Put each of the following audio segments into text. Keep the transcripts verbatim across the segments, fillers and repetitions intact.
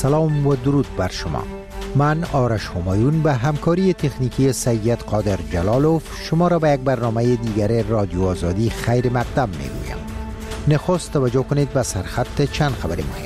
سلام و درود بر شما. من آرش همایون به همکاری تکنیکی سید قادر جلالوف شما را به یک برنامه دیگر رادیو آزادی خیر مقدم میگویم. نخست توجه کنید به سرخط چند خبر مهم.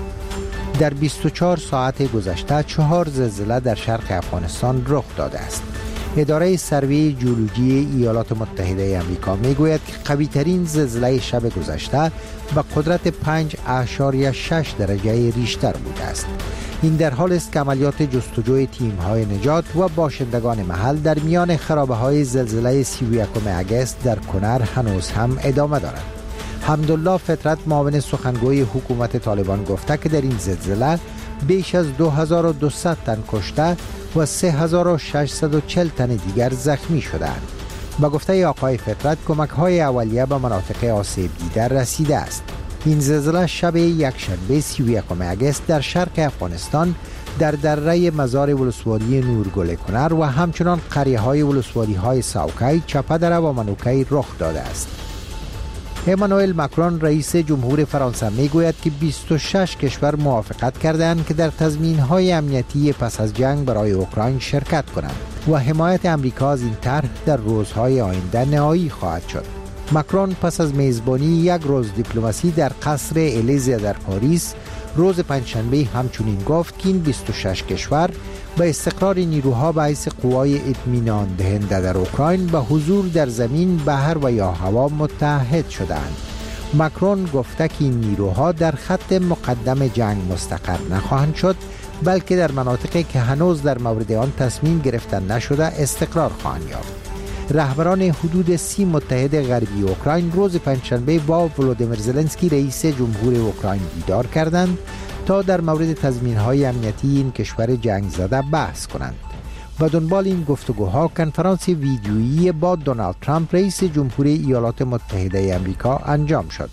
در بیست و چهار ساعت گذشته چهار زلزله در شرق افغانستان رخ داده است. اداره سروی جیولوژی ایالات متحده آمریکا میگوید که قوی ترین زلزله شب گذشته به قدرت پنج اعشاریه شش درجه ریشتر بوده است. این در حال است که عملیات جستجوی تیم‌های نجات و باشندگان محل در میان خرابه‌های زلزله سی و یکم اگست در کنر هنوز هم ادامه دارد. حمدالله فطرت معاون سخنگوی حکومت طالبان گفته که در این زلزله بیش از دو هزار و دویست تن کشته و سه هزار و ششصد و چهل تن دیگر زخمی شدند. با گفته آقای فطرت کمک‌های اولیه به مناطق آسیب دیده رسیده است. این زلزله شب یکشنبه سی و یکم اگست در شرق افغانستان در دره مزار ولسوالی نورگل کنر و همچنان قریه‌های ولسوالی‌های ساوکی، چپدره و منوکی رخ داده است. امانوئل ماکرون رئیس جمهور فرانسه میگوید که بیست و شش کشور موافقت کردند که در تضمین‌های امنیتی پس از جنگ برای اوکراین شرکت کنند و حمایت امریکا از این طرح در روزهای آینده نهایی خواهد شد. ماکرون پس از میزبانی یک روز دیپلماسی در قصر الیزه در پاریس روز پنجشنبه همچنین گفت که این بیست و شش کشور به استقرار نیروها به حیث قوای اطمینان دهنده در اوکراین به حضور در زمین، بحر و یا هوا متحد شدند. ماکرون گفته که این نیروها در خط مقدم جنگ مستقر نخواهند شد، بلکه در مناطقی که هنوز در مورد آن تصمیم گرفتن نشده استقرار خواهند یافت. رهبران حدود سی متحد غربی اوکراین روز پنجشنبه با ولودیمیر زلنسکی رئیس جمهور اوکراین دیدار کردند تا در مورد تضمین‌های امنیتی این کشور جنگ زده بحث کنند. و دنبال این گفتگوها کنفرانس ویدیویی با دونالد ترامپ رئیس جمهور ایالات متحده آمریکا انجام شد.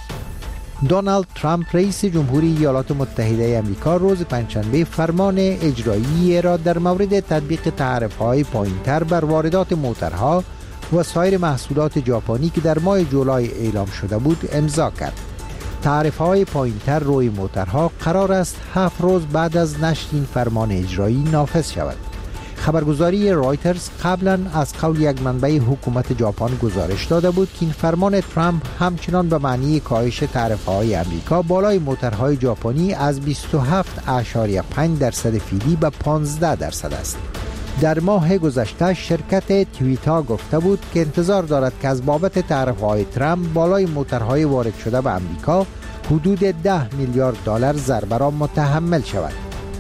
دونالد ترامپ رئیس جمهور ایالات متحده آمریکا روز پنجشنبه فرمان اجرایی را در مورد تطبیق تعرفه‌های پایین‌تر بر واردات موترها و سایر محصولات ژاپنی که در ماه جولای اعلام شده بود امضا کرد. تعرفه‌های پایین‌تر روی موترها قرار است هفت روز بعد از نشر این فرمان اجرایی نافذ شود. خبرگزاری رایترز قبلا از قول یک منبع حکومت ژاپن گزارش داده بود که این فرمان ترامپ همچنان به معنی کاهش تعرفه‌های آمریکا بالای موترهای ژاپنی از بیست و هفت اعشاریه پنج درصد فعلی به پانزده درصد است. در ماه گذشته شرکت تویوتا گفته بود که انتظار دارد که از بابت تعرفه‌های ترامپ بالای موترهای وارد شده به آمریکا حدود ده میلیارد دلار ضربه را متحمل شود.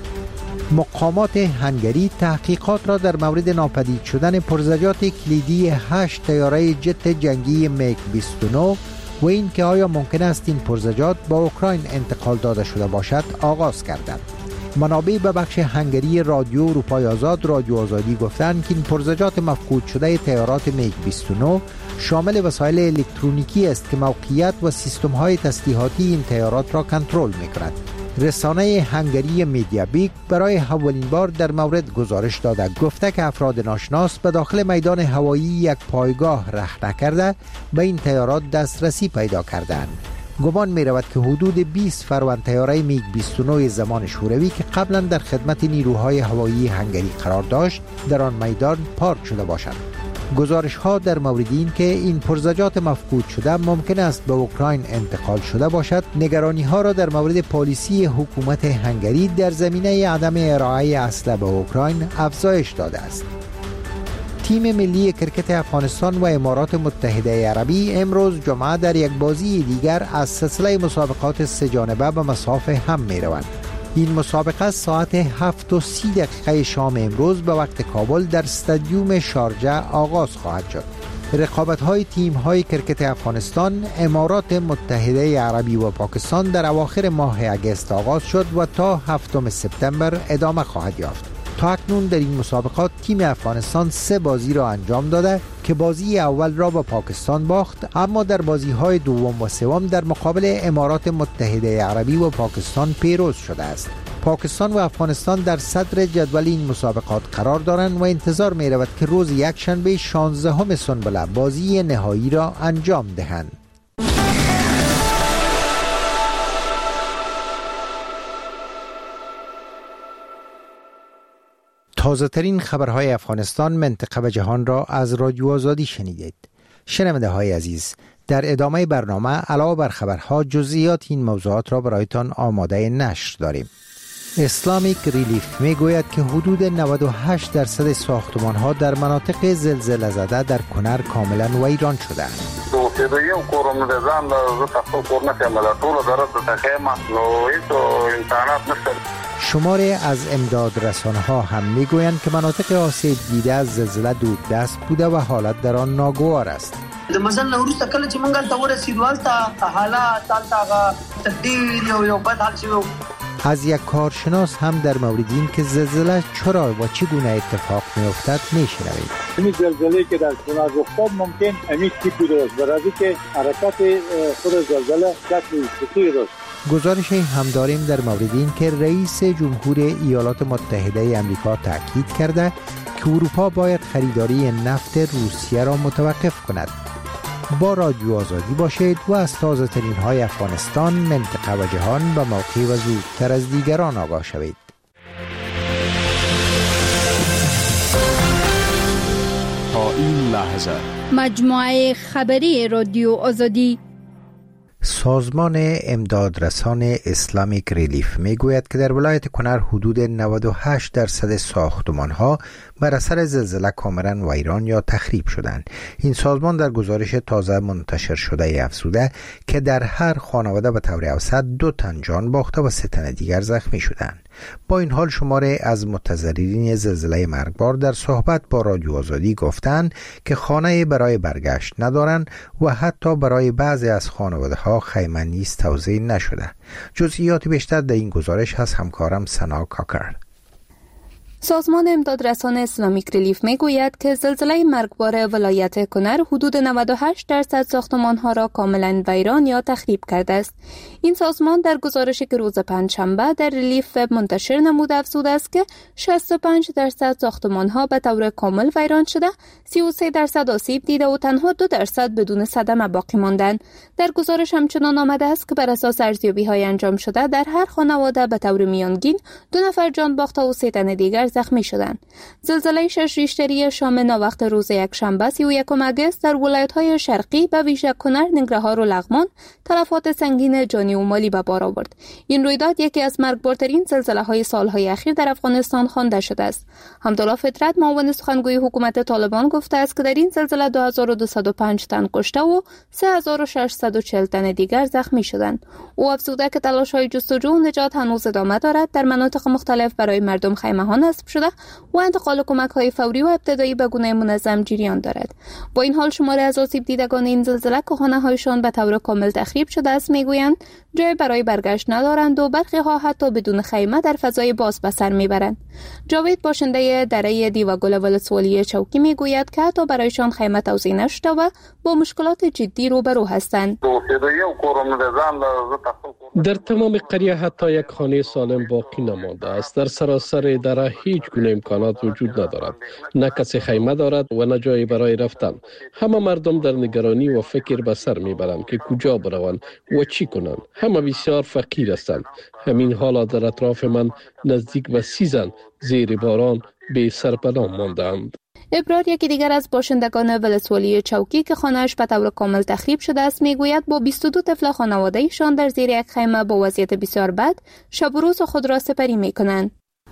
مقامات هنگری تحقیقات را در مورد ناپدید شدن پرزجات کلیدی هشت طیاره جت جنگی میگ بیست و نه و این که آیا ممکن است این پرزجات با اوکراین انتقال داده شده باشد آغاز کردند. منابع به بخش هنگری رادیو اروپای آزاد رادیو آزادی گفتند که این پرزجات مفقود شده طیارات میگ بیست و نه شامل وسایل الکترونیکی است که موقعیت و سیستم‌های تسلیحاتی این طیارات را کنترل می‌کند. رسانه هنگری میدیابیک برای اولین بار در مورد گزارش داده گفته که افراد ناشناس به داخل میدان هوایی یک پایگاه رخنه کرده به این طیارات دسترسی پیدا کردند. گمان می رود که حدود بیست فرمان طیاره میگ بیست و نه زمان شوروی که قبلا در خدمت نیروهای هوایی هنگری قرار داشت در آن میدان پارک شده باشند. گزارش ها در مورد این که این پرزجات مفقود شده ممکن است به اوکراین انتقال شده باشد نگرانی ها را در مورد پالیسی حکومت هنگری در زمینه عدم ارائه اسلحه به اوکراین افزایش داده است. تیم ملی کرکت افغانستان و امارات متحده عربی امروز جمعه در یک بازی دیگر از سلسله مسابقات سه جانبه به مصاف هم می روند. این مسابقه ساعت هفت و سی دقیقه شام امروز به وقت کابل در استادیوم شارجه آغاز خواهد شد. رقابت‌های تیم‌های کرکت افغانستان، امارات متحده عربی و پاکستان در اواخر ماه اگست آغاز شد و تا هفتم سپتامبر ادامه خواهد یافت. تا اکنون در این مسابقات تیم افغانستان سه بازی را انجام داده که بازی اول را با پاکستان باخت، اما در بازی‌های دوم و سوم در مقابل امارات متحده عربی و پاکستان پیروز شده است. پاکستان و افغانستان در صدر جدول این مسابقات قرار دارند و انتظار می رود که روز یکشنبه شانزدهم سنبله بازی نهایی را انجام دهند. به تازه ترین خبرهای افغانستان، منطقه و جهان را از رادیو آزادی شنیدید. شنونده های عزیز، در ادامه برنامه علاوه بر خبرها جزئیات این موضوعات را برایتان آماده نشر داریم. اسلامیک ریلیف می گوید که حدود نود و هشت درصد ساختمان ها در مناطق زلزله زده در کنر کاملا ویران شده اند. شماره از امداد رسانه ها هم می گویند که مناطق آسیب دیده از زلزله دود دست بوده و حالت در آن ناگوار است. مثلا وروسته کله چې مونږ ته ورسېدو هلته حالات هلته هغه تدبیر یو یو بد حال شوی. از یک کارشناس هم در مورد این که زلزله چرا و چگونه اتفاق می‌افتد می‌شنوید. این زلزله که در کنر رخ داد ممکن همین تیپ بوده است، برای که حرکت خود زلزله شکل خطی داشت. گزارش هم داریم در مورد این که رئیس جمهور ایالات متحده آمریکا تاکید کرده که اروپا باید خریداری نفت روسیه را متوقف کند. با رادیو آزادی باشید و از تازه ترین های افغانستان، منطقه و جهان به موقع و زودتر از دیگران آگاه شوید. تا این لحظه مجموعه خبری رادیو آزادی. سازمان امدادرسان اسلامیک ریلیف می گوید که در ولایت کنر حدود نود و هشت درصد ساختمان ها بر اثر زلزله کاملا ویران یا تخریب شدند. این سازمان در گزارش تازه منتشر شده افزوده که در هر خانواده به طور اوسط دو تن جان باخته و سه تن دیگر زخمی شدند. با این حال شماره از متضررین زلزله مرگبار در صحبت با رادیو آزادی گفتند که خانه برای برگشت ندارند و حتی برای بعضی از خانواده ها خیمه نیز توزیع نشده. جزئیات بیشتر در این گزارش هست همکارم سنا کاکر. سازمان امدادرسان اسلامیک ریلیف می گوید که زلزله مرگبار ولایت کنر حدود نود و هشت درصد ساختمان‌ها را کاملا ویران یا تخریب کرده است. این سازمان در گزارشی که روز پنجشنبه در ریلیف وب منتشر نموده افزوده است که شصت و پنج درصد ساختمان‌ها به طور کامل ویران شده، سی و سه درصد آسیب دیده و تنها دو درصد بدون صدمه باقی ماندند. در گزارش همچنان آمده است که بر اساس ارزیابی‌های انجام شده در هر خانواده به طور میانگین دو نفر جان باخته و سه تن دیگر زخمی شدند. زلزله شش ریشتری شام ناوقت روز یکشنبه سی و یکم اگست در ولایت‌های شرقی به ویژه کنر، ننگرهار و لغمان تلفات سنگین جانی و مالی به بار آورد. این رویداد یکی از مرگبارترین زلزله‌های سال‌های اخیر در افغانستان خوانده شده است. حمدالله فطرت، معاون سخنگوی حکومت طالبان، گفته است که در این زلزله دو هزار و دویست و پنج تن کشته و سه هزار و ششصد و چهل تن دیگر زخمی شدند. او افزوده که تلاش‌های جستجو و نجات هنوز ادامه دارد. در مناطق مختلف برای مردم خیمه‌ها نصب شده و انتقال کمک‌های فوری و ابتدایی به گونه منظم جریان دارد. با این حال شماره از آسیب دیدگان این زلزله که خانه‌هایشان به طور کامل تخریب شده است میگویند جای برای برگشت ندارند و برخی ها حتی بدون خیمه در فضای باز به سر میبرند. جاوید، باشنده دره دیوگل ولسوالی چوکی، میگوید که حتی برایشان خیمه توزیع نشده و با مشکلات جدی روبرو هستند. در تمام قریه حتی یک خانه سالم باقی نمانده است. در سراسر دره هیچ گونه امکانات وجود ندارد. نه کسی خیمه دارد و نه جایی برای رفتن. همه مردم در نگرانی و فکر به سر میبرند که کجا بروند و چی کنند. همه بسیار فقیر هستند. همین حالا در اطراف من نزدیک به سی زن زیر باران بی سرپناه ماندند. ابرار، یکی دیگر از باشندگان ولسوالی چوکی که خانه‌اش به طور کامل تخریب شده است، میگوید با بیست و دو طفل خانواده‌ایشان در زیر یک خیمه با وضعیت بسیار بد شب و روز خود را سپری میکنند.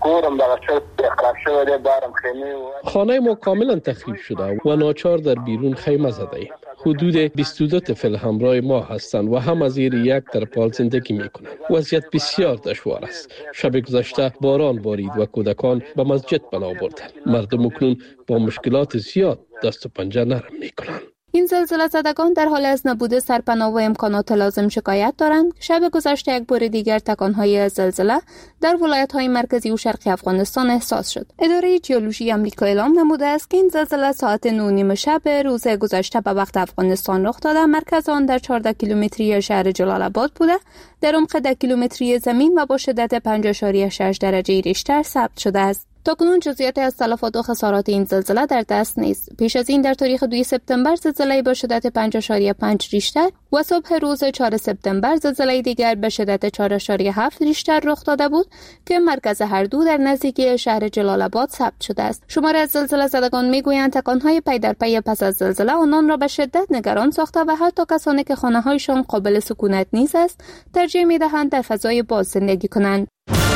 خانه ما کاملا تخریب شده و ناچار در بیرون خیمه زده ایم. حدود بیست و دو طفل همراه ما هستند و هم از زیر یک ترپال زندگی میکنند. وضعیت بسیار دشوار است. شب گذشته باران بارید و کودکان به مسجد پناه بردند. مردم اکنون با مشکلات زیاد دست و پنجه نرم میکنند. این زلزله زدگان در حال از نبود سرپناه و امکانات لازم شکایت دارند. شب گذشته یک بار دیگر تکانهای زلزله در ولایت‌های مرکزی و شرقی افغانستان احساس شد. اداره ژئولوژی آمریکا اعلام نموده است که این زلزله ساعت نه و نیم شب روز گذشته به وقت افغانستان رخ داده. مرکز آن در چهارده کیلومتری شهر جلال آباد بوده. در عمق ده کیلومتری زمین و با شدت پنج ممیز شش درجه ریشتر ثبت شده است. تاکنون جزئیات از تلفات و خسارات این زلزله در دست نیست. پیش از این در تاریخ دوم سپتامبر زلزله با شدت پنج ممیز پنج ریشتر و صبح روز چهارم سپتامبر زلزله دیگر به شدت چهار ممیز هفت ریشتر رخ داده بود که مرکز هر دو در نزدیکی شهر جلال آباد ثبت شده است. شماری از زلزله زدگان میگویند تکانهای پی در پی پس از زلزله آنان را به شدت نگران ساخته و حتی کسانی که خانه‌هایشان قابل سکونت نیست است ترجیح می‌دهند در فضای باز زندگی کنند.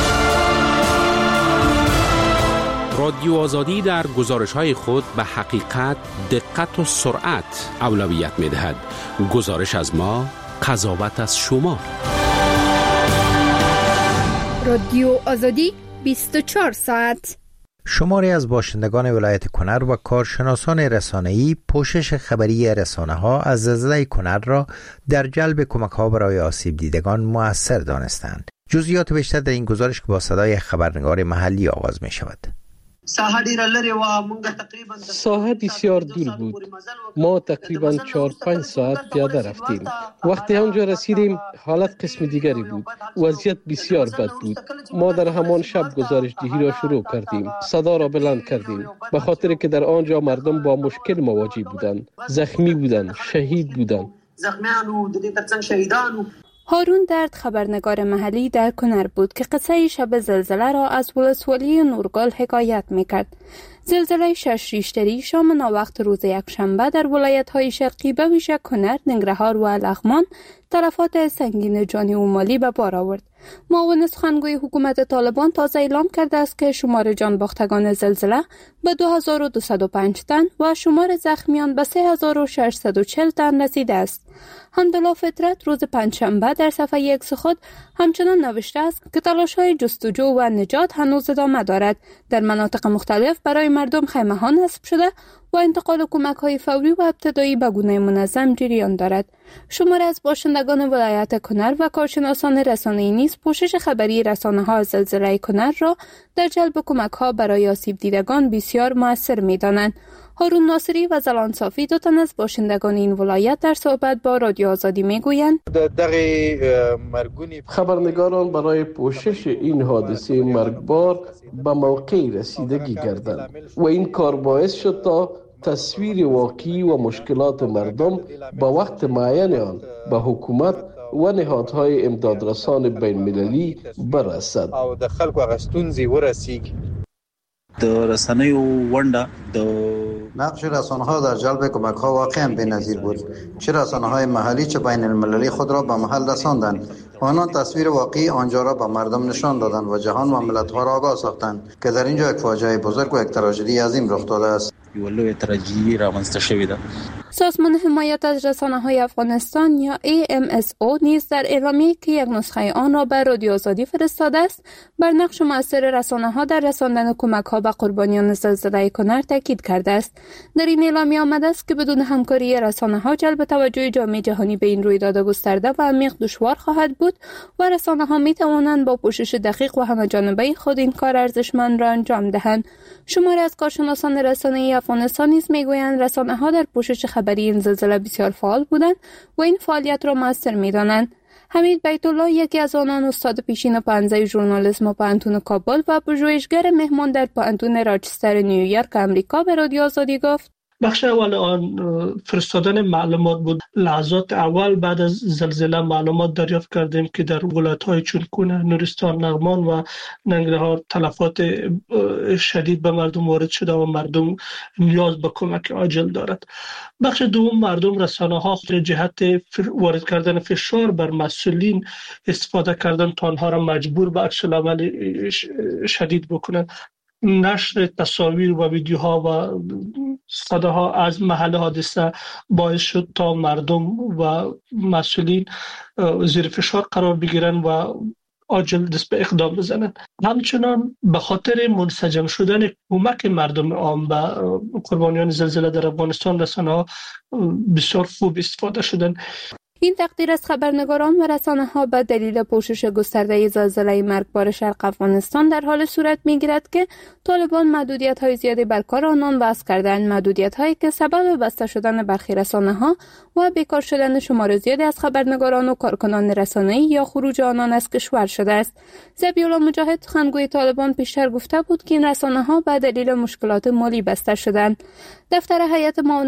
رادیو آزادی در گزارش‌های خود به حقیقت، دقت و سرعت اولویت می‌دهد. گزارش از ما، قضاوت از شما. رادیو آزادی بیست و چهار ساعت. شماری از باشندگان ولایت کنر و کارشناسان رسانه‌ای پوشش خبری رسانه‌ها از زلزله کنر را در جلب کمک‌ها برای آسیب دیدگان مؤثر دانستند. جزئیات بیشتر در این گزارش که با صدای خبرنگار محلی آغاز می‌شود. ساحه بسیار دور بود. ما تقریباً چهار پنج ساعت پیاده رفتیم. وقتی آنجا رسیدیم حالت قسم دیگری بود. وضعیت بسیار بد بود. ما در همان شب گزارش دهی را شروع کردیم. صدا را بلند کردیم. به خاطر که در آنجا مردم با مشکل مواجه بودند. زخمی بودند، شهید بودند. هارون درد خبرنگار محلی در کنر بود که قصه شب زلزله را از ولسوالی نورگل حکایت میکرد. زلزله شش ریشتری شام ناوقت روز یکشنبه در ولایت‌های شرقی به ویژه کنر، ننگرهار و لغمان تلفات سنگین جانی و مالی به بار آورد. معاون سخنگوی حکومت طالبان تازه اعلام کرده است که شمار جان باختگان زلزله به دو هزار و دویست و پنج تن و شمار زخمیان به سه هزار و ششصد و چهل تن رسیده است. حمدالله فطرت روز پنجشنبه در صفحه اکس خود همچنان نوشته است که تلاش‌های جستجو و نجات هنوز ادامه دارد. در مناطق مختلف برای مردم خیمه‌ها نصب شده و انتقال کمک‌های فوری و ابتدایی به گونه منظم جریان دارد. شمار از باشندگان ولایت کنر و کارشناسان رسانه‌ای نیز پوشش خبری رسانه‌ها از زلزله کنر را در جلب کمک‌ها برای آسیب دیدگان بسیار مؤثر می‌دانند. هارون ناصری و زلان صافی دو تن از باشندگان این ولایت در صحبت با رادیو آزادی میگویند خبرنگاران برای پوشش این حادثه مرگبار به موقع رسیدگی کردند و این کار باعث شد تا تصویر واقعی و مشکلات مردم با وقت معین آن به حکومت و نهادهای امدادرسان بین المللی برسد. او د خلکو غستونزي ورسیږي. د رسنیو ونډه د نقش رسانه‌ها در جلب کمک‌ها واقعاً بی‌نظیر بود. چه رسانه‌های محلی چه بین المللی خود را به محل رساندند. آنان تصویر واقعی آنجا را به مردم نشان دادند و جهان و ملت‌ها را آگاه ساختند که در اینجا یک فاجعه بزرگ و یک تراژدی عظیم رخ داده است. یولو تراژدی رامنځته شوې ده. سازمان حمایت از رسانه‌های افغانستان یا ای ام اس او نیز در اعلامیه‌ای که یک نسخه آن را به رادیو آزادی فرستاده است بر نقش مؤثر رسانه‌ها در رساندن کمک‌ها به قربانیان زلزله کنر تاکید کرده است. در این اعلامیه آمده است که بدون همکاری رسانه‌ها جلب توجه جامعه جهانی به این رویداد گسترده و عمیق دشوار خواهد بود و رسانه‌ها می‌توانند با پوشش دقیق و همه‌جانبه خود این کار ارزشمند را انجام دهند. شماری از کارشناسان رسانه‌ای افغانستان نیز می‌گویند رسانه‌ها در پوشش خبری این زلزله بسیار فعال بودند و این فعالیت را مؤثر می‌دانند. حمید بیت الله یکی از آنان استاد پیشین پانزده ژورنالیسم پانتون کابل و پژوهشگر مهمان در پانتون راچستر نیویورک آمریکا به رادیو آزادی گفت: بخش اول آن فرستادن معلومات بود. لحظات اول بعد از زلزله معلومات دریافت کردیم که در ولایت‌های چون کنر، نورستان، لغمان و ننگرهار تلفات شدید به مردم وارد شده و مردم نیاز به کمک عاجل دارد. بخش دوم مردم رسانه‌ها جهت وارد کردن فشار بر مسئولین استفاده کردن تا آنها را مجبور به عکس العمل شدید بکنند. نشر تصاویر و ویدیوها و صداها از محل حادثه باعث شد تا مردم و مسئولین زیر فشار قرار بگیرن و عاجل دست به اقدام بزنند. همچنان به خاطر منسجم شدن کمک مردم عام به قربانیان زلزله در افغانستان رسانه‌ها بسیار خوب استفاده شدند. این تقدیر از خبرنگاران و رسانه ها به دلیل پوشش گسترده زلزله مرگبار شرق افغانستان در حال صورت می گیرد که طالبان محدودیت های زیادی بر کار آنان وضع کردند، محدودیت هایی که سبب بسته شدن برخی رسانه ها و بیکار شدن شمار زیادی از خبرنگاران و کارکنان رسانه‌ای یا خروج آنان از کشور شده است. ذبیح الله مجاهد سخنگوی طالبان پیشتر گفته بود که این رسانه ها به دلیل مشکلات مالی بسته شدند. دفتر هیئت معاونت